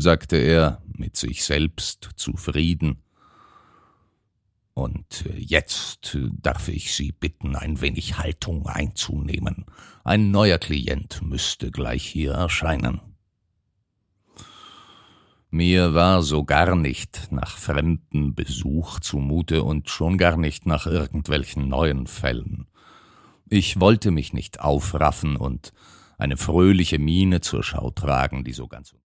sagte er, mit sich selbst zufrieden. »Und jetzt darf ich Sie bitten, ein wenig Haltung einzunehmen. Ein neuer Klient müsste gleich hier erscheinen.« Mir war so gar nicht nach fremdem Besuch zumute und schon gar nicht nach irgendwelchen neuen Fällen. Ich wollte mich nicht aufraffen und eine fröhliche Miene zur Schau tragen, die so ganz